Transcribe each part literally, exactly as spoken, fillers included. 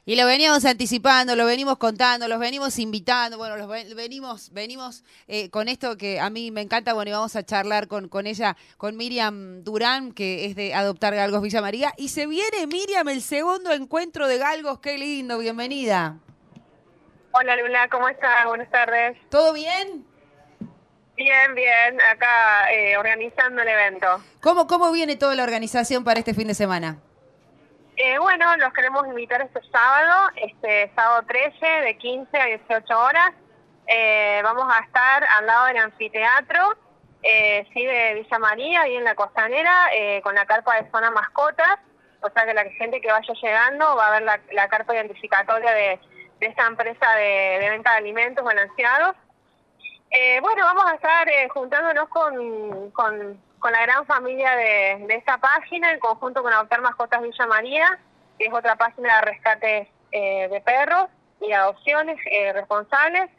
Y lo veníamos anticipando, lo venimos contando, los venimos invitando, bueno, los ven- venimos, venimos eh, con esto que a mí me encanta, bueno, y vamos a charlar con, con ella, con Miriam Durán, que es de Adoptar Galgos Villa María. Y se viene, Miriam, el segundo encuentro de galgos, qué lindo, bienvenida. Hola Luna, ¿cómo estás? Buenas tardes. ¿Todo bien? Bien, bien, acá eh, organizando el evento. ¿Cómo, cómo viene toda la organización para este fin de semana? Eh, bueno, los queremos invitar este sábado, este sábado trece, de quince a dieciocho horas. Eh, vamos a estar al lado del anfiteatro, eh, sí, de Villa María, ahí en la costanera, eh, con la carpa de zona mascotas. O sea que la gente que vaya llegando va a ver la, la carpa identificatoria de, de esta empresa de, de venta de alimentos balanceados. Eh, bueno, vamos a estar eh, juntándonos con, con, con la gran familia de, de esta página, en conjunto con Adoptar Mascotas Villa María, que es otra página de rescates eh, de perros y adopciones eh, responsables.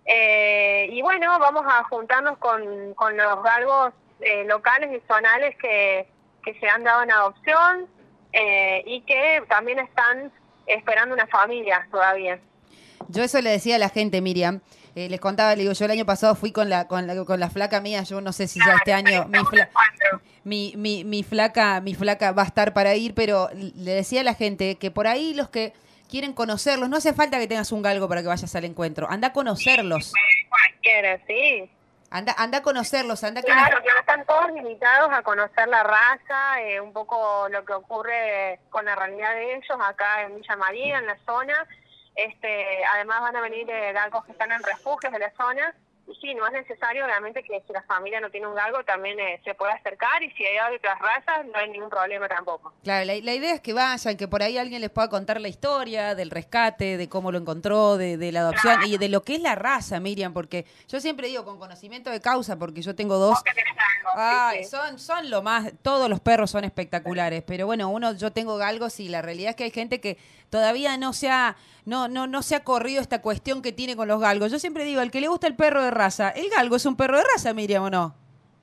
Eh, y bueno, vamos a juntarnos con, con los galgos eh, locales y zonales que, que se han dado en adopción eh, y que también están esperando una familia todavía. Yo eso le decía a la gente, Miriam. Eh, les contaba, le digo, yo el año pasado fui con la, con la, con la flaca mía, yo no sé si ya este año mi, fla- mi, mi, mi flaca, mi flaca va a estar para ir, pero le decía a la gente que por ahí los que quieren conocerlos, no hace falta que tengas un galgo para que vayas al encuentro, anda a conocerlos, Cualquiera, sí. anda, anda a conocerlos, anda que Claro, que no están todos limitados a conocer la raza, eh, un poco lo que ocurre con la realidad de ellos acá en Villa María, en la zona. Este, además van a venir eh, galgos que están en refugios de la zona. Y sí, no es necesario, obviamente, que si la familia no tiene un galgo también eh, se puede acercar, y si hay otras razas no hay ningún problema tampoco. Claro, la, la idea es que vayan, que por ahí alguien les pueda contar la historia del rescate, de cómo lo encontró, de, de la adopción y de lo que es la raza, Miriam, porque yo siempre digo con conocimiento de causa, porque yo tengo dos. Vos que tenés galgos, Ay, sí, sí. son, son lo más, todos los perros son espectaculares, pero bueno, uno, yo tengo galgos y la realidad es que hay gente que todavía no se ha, no, no, no se ha corrido esta cuestión que tiene con los galgos. Yo siempre digo, al que le gusta el perro de raza, el galgo es un perro de raza, Miriam, ¿o no?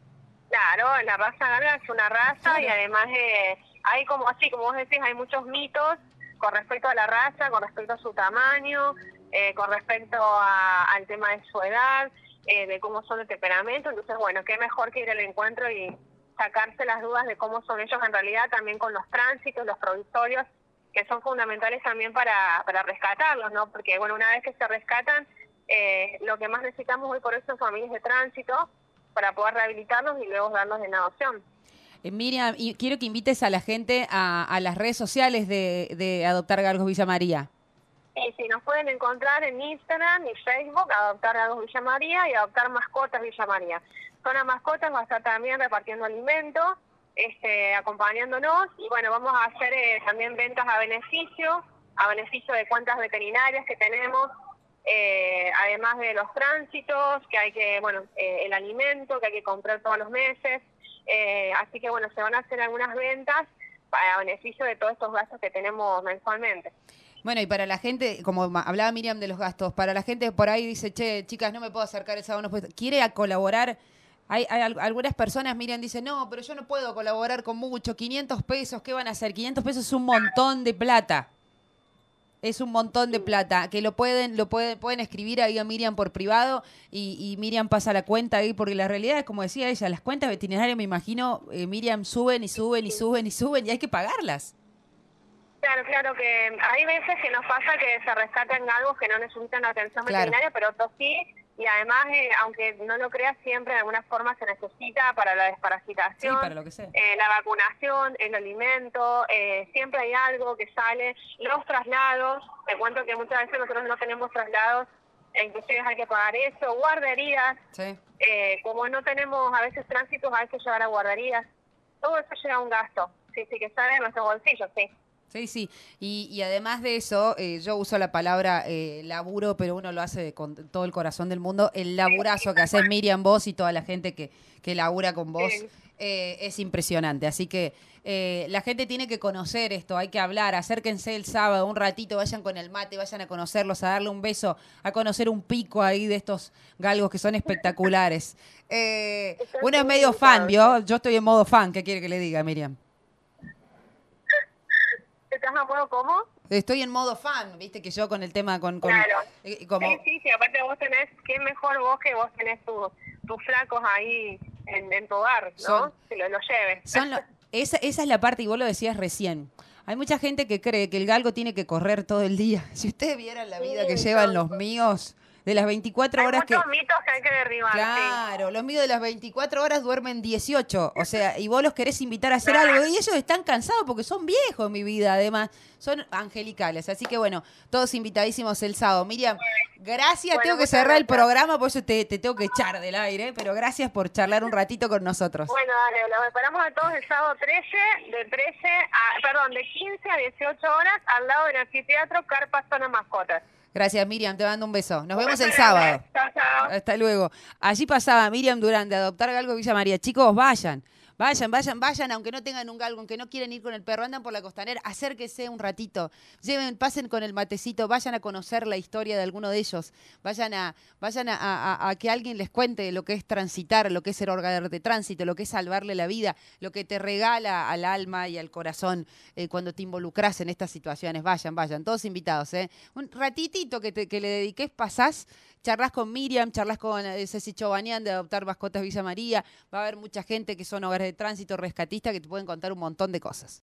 Claro, la raza galga es una raza y Claro. además eh, hay como así, como vos decís, hay muchos mitos con respecto a la raza, con respecto a su tamaño, eh, con respecto a, al tema de su edad, eh, de cómo son de temperamento. Entonces, bueno, qué mejor que ir al encuentro y sacarse las dudas de cómo son ellos en realidad, también con los tránsitos, los provisorios, que son fundamentales también para, para rescatarlos, ¿no? Porque, bueno, una vez que se rescatan, eh, lo que más necesitamos hoy por eso son familias de tránsito, para poder rehabilitarlos y luego darlos en adopción. Eh, Miriam, y quiero que invites a la gente a, a las redes sociales de, de Adoptar Galgos Villa María. Y si nos pueden encontrar en Instagram y Facebook, Adoptar Galgos Villa María y Adoptar Mascotas Villa María. Zona Mascotas va a estar también repartiendo alimentos, este, acompañándonos, y bueno, vamos a hacer eh, también ventas a beneficio, a beneficio de cuentas veterinarias que tenemos, eh, además de los tránsitos, que hay que, bueno, eh, el alimento que hay que comprar todos los meses. Eh, así que bueno, se van a hacer algunas ventas para beneficio de todos estos gastos que tenemos mensualmente. Bueno, y para la gente, como ma- hablaba Miriam de los gastos, para la gente por ahí dice, che, chicas, no me puedo acercar el sábado, no puedo- quiere a colaborar. Hay, hay al- algunas personas, Miriam, dicen, no, pero yo no puedo colaborar con mucho, quinientos pesos, ¿qué van a hacer? quinientos pesos es un montón de plata. Es un montón de plata, que lo pueden, lo pueden, pueden escribir ahí a Miriam por privado y, y Miriam pasa la cuenta ahí, porque la realidad es, como decía ella, las cuentas veterinarias, me imagino, eh, Miriam, suben y suben y suben y suben y hay que pagarlas. Claro, claro que hay veces que nos pasa que se rescatan galgos que no necesitan atención Claro. veterinaria, pero otros sí, y además, eh, aunque no lo creas, siempre de alguna forma se necesita para la Sí, desparasitación, para lo que sea. eh, la vacunación, el alimento, eh, siempre hay algo que sale, los traslados. Te cuento que muchas veces nosotros no tenemos traslados, e inclusive hay que pagar eso, guarderías, Sí. eh, como no tenemos a veces tránsitos, hay que llevar a guarderías, todo eso lleva a un gasto, sí, sí, que sale de nuestros bolsillos, sí. Sí, sí. Y, y además de eso, eh, yo uso la palabra eh, laburo, pero uno lo hace con todo el corazón del mundo. El laburazo que haces Miriam, vos y toda la gente que, que labura con vos Sí. eh, es impresionante. Así que eh, la gente tiene que conocer esto, hay que hablar. Acérquense el sábado un ratito, vayan con el mate, vayan a conocerlos, a darle un beso, a conocer un pico ahí de estos galgos que son espectaculares. Eh, Están uno es todos medio fan, invitados, ¿vio? Yo estoy en modo fan, ¿qué quiere que le diga, Miriam? ¿estás a modo cómo? Estoy en modo fan, viste que yo con el tema con... con Claro. eh, como, Sí, sí, sí, aparte vos tenés, qué mejor vos que vos tenés tu- tus flacos ahí en, en tu hogar, ¿no? Son- Que lo, lo lleves. son lo- esa, esa es la parte, y vos lo decías recién. Hay mucha gente que cree que el galgo tiene que correr todo el día. Si ustedes vieran la vida que Sí, llevan los tonto. míos, de las veinticuatro Hay horas que... muchos mitos que hay que derribar, sí. Claro, los míos de las veinticuatro horas duermen dieciocho, o sea, y vos los querés invitar a hacer Claro. algo, y ellos están cansados porque son viejos, mi vida, además, son angelicales, así que bueno, todos invitadísimos el sábado. Miriam, gracias, Bueno, tengo que muchas cerrar el gracias. programa, por eso te, te tengo que echar del aire, pero gracias por charlar un ratito con nosotros. Bueno, dale, los esperamos a todos el sábado trece, de trece a, perdón, de quince a dieciocho horas, al lado del anfiteatro Carpa Zona Mascotas. Gracias, Miriam, te mando un beso. Nos vemos el Muchas sábado. gracias. Chao, chao. Hasta luego. Allí pasaba Miriam Durán de Adoptar Galgo Villa María. Chicos, vayan. Vayan, vayan, vayan, aunque no tengan un galgo, aunque no quieren ir con el perro, andan por la costanera, acérquense un ratito, lleven, pasen con el matecito, vayan a conocer la historia de alguno de ellos, vayan a, vayan a, a- a que alguien les cuente lo que es transitar, lo que es ser hogar de tránsito, lo que es salvarle la vida, lo que te regala al alma y al corazón eh, cuando te involucras en estas situaciones. Vayan, vayan, todos invitados, ¿eh? Un ratitito que, te, que le dediques, pasás, charlas con Miriam, charlas con eh, Ceci Chobanian de Adoptar Mascotas Villa María, va a haber mucha gente que son hogares de tránsito, rescatistas, que te pueden contar un montón de cosas.